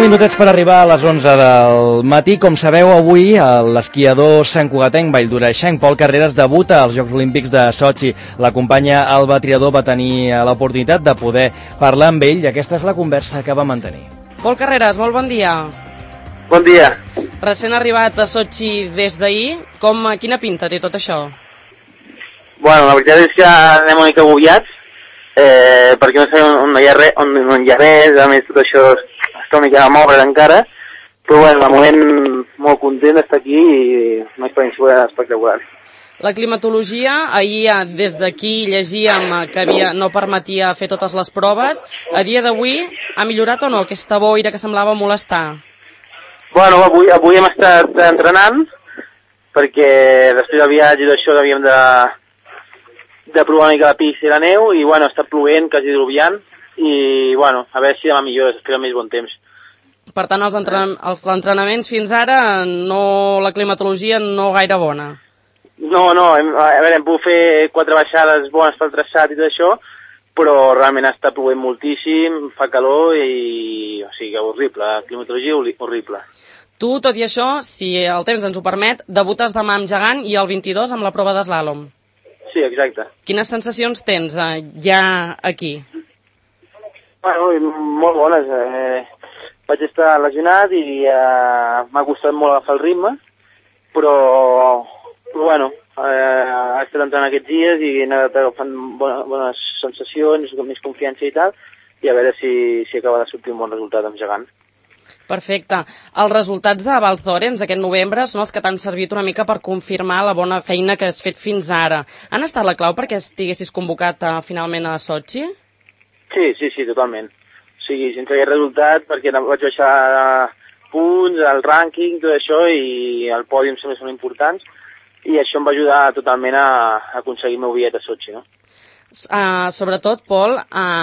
minutets per arribar a les 11 del matí. Com sabeu, avui l'esquiador santcugatenc valldoreixenc Pol Carreras debuta als Jocs Olímpics de Sochi. L'acompanya Alba Triador, va tenir l'oportunitat de poder parlar amb ell i aquesta és la conversa que va mantenir. Pol Carreras, molt bon dia. Bon dia. Recent arribat a Sochi des d'ahir, quina pinta té tot això? Bueno, la veritat és que anem una mica agobiats, perquè no sabem on hi ha res, a més tot això està una mica a moure encara, però bueno, de moment molt content d'estar aquí i una experiència espectacular. La climatologia, ahir des d'aquí llegíem que no permetia fer totes les proves. A dia d'avui ha millorat o no aquesta boira que semblava molestar? Bueno, avui hem estat entrenant, perquè després del viatge i d'això havíem de provar una mica la pista i la neu, i bueno, està plovent, quasi diluviant, i bueno, a veure si demà millor, espera més bon temps. Per tant, els entrenaments fins ara, la climatologia no gaire bona. No, a veure, hem pogut fer 4 baixades bones pel traçat i tot això, però realment està plovent moltíssim, fa calor i... O sigui, horrible, la climatologia horrible. Tu, tot i això, si el temps ens ho permet, debutes demà amb gegant i el 22 amb la prova d'eslàlom. Sí, exacte. Quines sensacions tens ja aquí? Bueno, molt bones. Vaig estar lesionat i m'ha costat molt agafar el ritme, però bueno, he estat entrant aquests dies i he anat agafant bones sensacions, més confiança i tal, i a veure si acaba de sortir un bon resultat amb gegant. Perfecte. Els resultats de Val Thorens aquest novembre són els que t'han servit una mica per confirmar la bona feina que has fet fins ara. Han estat la clau perquè estiguessis convocat finalment a Sochi? Sí, totalment. O sigui, sense aquest resultat, perquè vaig baixar punts, el rànquing, tot això, i el pòdium sempre són importants, i això em va ajudar totalment a aconseguir el meu bitllet a Sochi, no? Sobretot, Pol,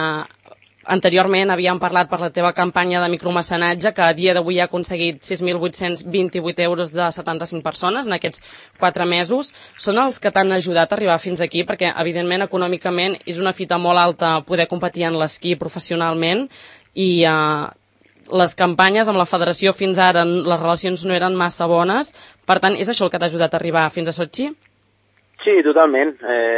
anteriorment havíem parlat per la teva campanya de micromecenatge que a dia d'avui ha aconseguit 6.828 euros de 75 persones en aquests 4 mesos. Són els que t'han ajudat a arribar fins aquí perquè, evidentment, econòmicament és una fita molt alta poder competir en l'esquí professionalment i les campanyes amb la federació fins ara, les relacions no eren massa bones. Per tant, és això el que t'ha ajudat a arribar fins a Sochi? Sí, totalment.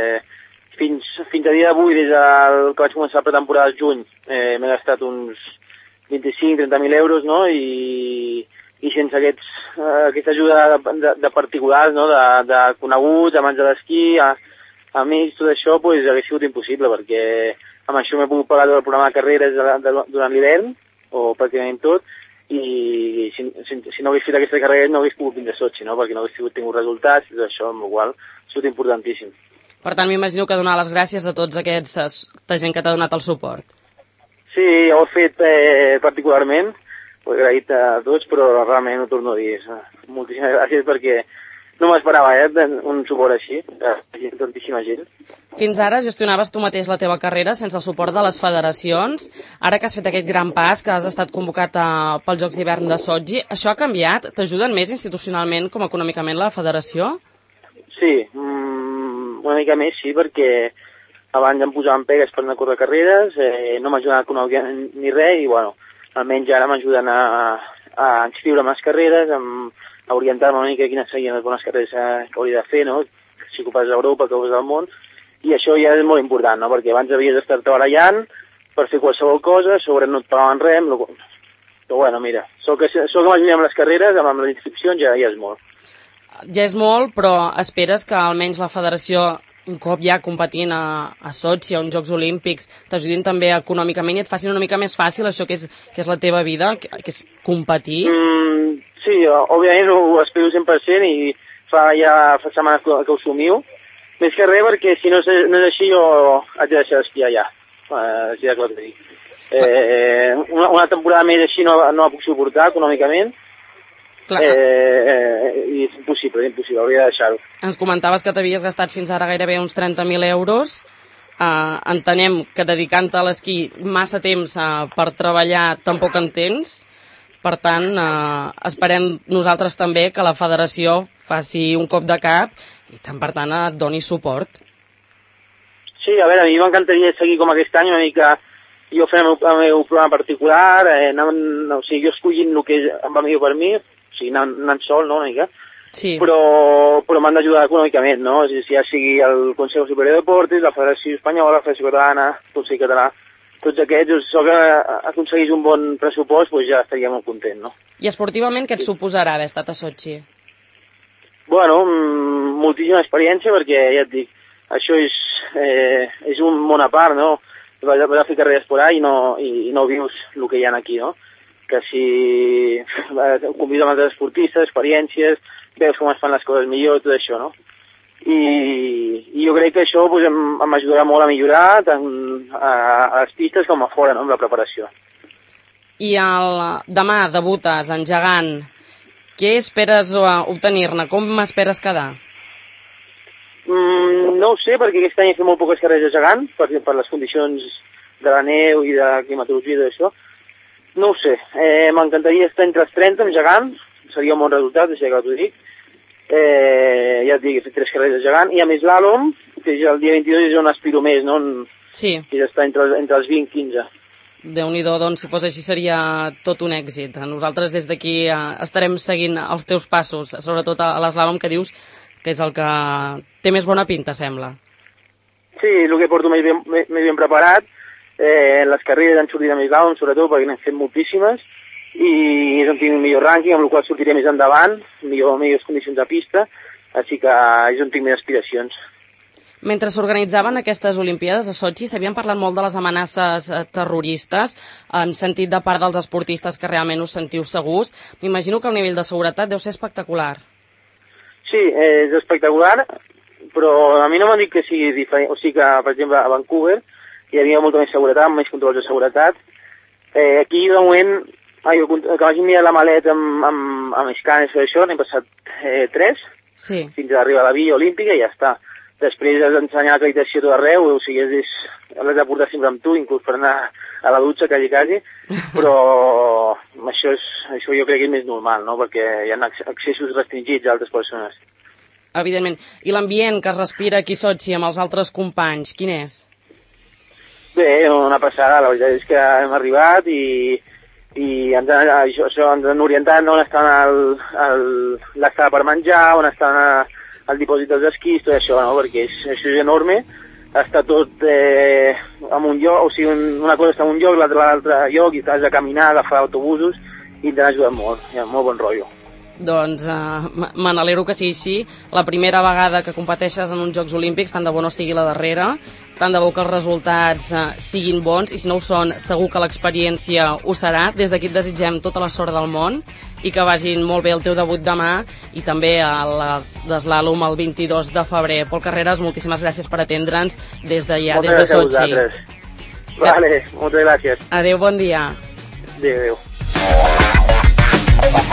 Fins a dia d'avui, des que vaig començar la pretemporada al juny, m'he gastat uns 25-30.000 euros, no? I sense aquesta ajuda de particulars, no? De coneguts, amants de l'esquí, amics, tot això, pues, hauria sigut impossible, perquè amb això m'he pogut pagar el programa de carreres durant l'hivern, o pràcticament tot, i si no hagués fet aquesta carrera no hagués pogut vindre a Sochi, no? Perquè no hagués tingut resultats i tot això, amb la qual cosa ha sigut importantíssim. Per tant, m'imagino que donar les gràcies a tots aquesta gent que t'ha donat el suport. Sí, ho he fet particularment, ho he agraït a tots, però realment ho torno a dir. Moltíssimes gràcies perquè no m'esperava un suport així, tantíssima gent. Fins ara gestionaves tu mateix la teva carrera sense el suport de les federacions. Ara que has fet aquest gran pas, que has estat convocat pels Jocs d'hivern de Sochi, això ha canviat? T'ajuden més institucionalment com econòmicament la federació? Sí, una mica més, sí, perquè abans em posaven pegues per anar a córrer carreres, no m'ajuden econòmicament ni res, i bueno, almenys ara m'ajuden a inscriure més carreres, a orientar-me una mica quines serien les bones carreres que hauria de fer, no? Si ocupes d'Europa, que ocupes del món, i això ja és molt important, no? Perquè abans havies d'estar treballant per fer qualsevol cosa, sobre no et pagaven res, però bueno, mira, sol que m'ajudi amb les carreres, amb les inscripcions, ja és molt. Ja és molt, però esperes que almenys la federació, un cop ja competint a Sochi, a uns Jocs Olímpics, t'ajudin també econòmicament i et facin una mica més fàcil això que és la teva vida, que és competir? Sí, òbviament ho espero 100% i fa setmanes que ho somiu. Més que res perquè si no és així jo haig de deixar d'esquiar ja, així de clar que dic. Una temporada més així no la puc suportar econòmicament. I és impossible, hauria de deixar-ho. Ens comentaves que t'havies gastat fins ara gairebé uns 30.000 euros. Entenem que dedicant-te a l'esquí massa temps per treballar tampoc en tens. Per tant, esperem nosaltres també que la federació faci un cop de cap i per tant et doni suport. Sí, a veure, a mi m'encantaria seguir com aquest any una mica jo fent el meu programa particular, o sigui, jo escollint el que em va millor per mi, o sigui, anant sol, no, una mica, Sí. però m'han d'ajudar econòmicament, no? És a dir, ja sigui el Consejo Superior de Deportes, la Federació Espanyola, la Federació Catalana, el Consell Català, tots aquests, si aconseguís un bon pressupost, doncs ja estaria molt content, no? I esportivament què et suposarà haver estat a Sochi? Bueno, moltíssima experiència, perquè ja et dic, això és un món a part, no? Vas a fer carreres por ahí i no vius el que hi ha aquí, no? Que si convido amb altres esportistes, experiències, veus com es fan les coses millor, tot això, no? I jo crec que això pues, m'ajudarà molt a millorar tant a les pistes com a fora, no?, amb la preparació. I demà debutes en gegant. Què esperes obtenir-ne? Com m'esperes quedar? No ho sé, perquè aquest any he fet molt poques carreres de gegant, per les condicions de la neu i de la climatologia i tot això. No ho sé, m'encantaria estar entre els 30 en gegant, seria un bon resultat, deixa que t'ho dic. Ja et dic, he fet 3 carreres de gegant, i a més l'Àlom, que és el dia 22 és on aspiro més, no? Sí. És estar entre els 20 i 15. Déu-n'hi-do, doncs si fos així seria tot un èxit. Nosaltres des d'aquí estarem seguint els teus passos, sobretot a l'eslàlom que dius que és el que té més bona pinta, sembla. Sí, el que porto més ben preparat, les carreres han sortit a més l'Àlom, sobretot perquè n'hem fet moltíssimes, i és on tinc un millor rànquing, amb el qual sortiré més endavant, millors condicions de pista, així que és on tinc més aspiracions. Mentre s'organitzaven aquestes Olimpíades a Sochi s'havien parlat molt de les amenaces terroristes, en sentit de part dels esportistes que realment us sentiu segurs. M'imagino que el nivell de seguretat deu ser espectacular. Sí, és espectacular, però a mi no m'han dit que sigui diferent, o sigui que, per exemple, a Vancouver hi havia molta més seguretat, més controls de seguretat. Aquí, de moment, que vagin mirar la maleta amb escàners i això, n'hem passat 3, sí. Fins a arribar a la Villa Olímpica i ja està. Després has d'ensenyar l'acreditació tot arreu, o sigui, l'has de portar sempre amb tu, inclús per anar a la dutxa quasi, però això jo crec que és més normal, no?, perquè hi ha accessos restringits a altres persones. Evidentment. I l'ambient que es respira aquí a Sochi amb els altres companys, quin és? Bé, una passada, la veritat és que hem arribat i ens han orientat on estan l'estada per menjar, on estan el dipòsit dels esquís, tot això, no?, perquè això és enorme, està tot en un lloc, o sigui, una cosa està en un lloc, l'altre lloc, i has de caminar, agafar autobusos, i ens han ajudat molt, hi ha molt bon rotllo. Doncs me n'alegro que sigui així. La primera vegada que competeixes en uns Jocs Olímpics, tant de bo no sigui la darrera, tant de bo que els resultats siguin bons, i si no ho són, segur que l'experiència ho serà. Des d'aquí et desitgem tota la sort del món i que vagin molt bé el teu debut demà i també a les d'eslàlom el 22 de febrer. Pol Carreras, moltíssimes gràcies per atendre'ns des d'allà, des de Sochi. Vale, moltes gràcies. Adéu, bon dia. Adéu.